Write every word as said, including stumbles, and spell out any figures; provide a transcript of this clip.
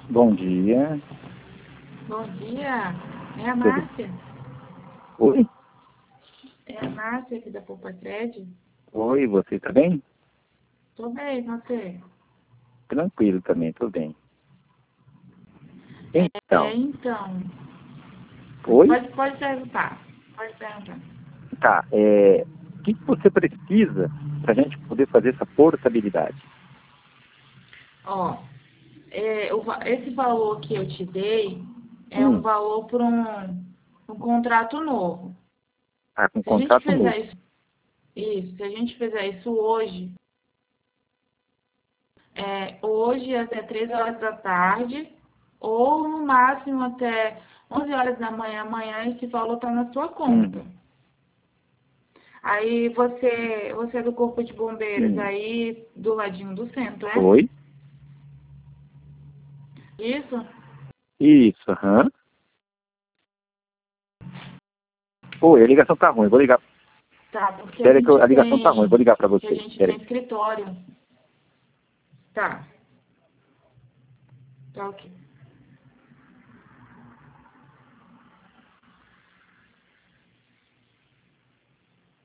Bom dia. Bom dia. É a Márcia. Oi? É a Márcia aqui da Poupa Crédito. Oi, você tá bem? Tô bem, você? Tranquilo também, tô bem. É, Então, então. oi? Pode, pode perguntar. Pode perguntar. Tá, é, o que, que você precisa para a gente poder fazer essa portabilidade? Ó, é, o va- esse valor que eu te dei é um Hum, valor para um, um contrato novo. tá com Se a gente contrato fizer novo. isso, isso, se a gente fizer isso hoje, é, hoje até três horas da tarde, ou no máximo até onze horas da manhã, amanhã esse valor está na sua conta. Hum, Aí você, você é do Corpo de Bombeiros, sim. aí do ladinho do centro, é? Oi? Isso? Isso, aham. Oi, a ligação tá ruim, vou ligar. Tá, porque a Pera aí que eu- gente a ligação tá ruim, vou tem, ligar para que a você. gente Pera tem aí. escritório. Tá, tá ok.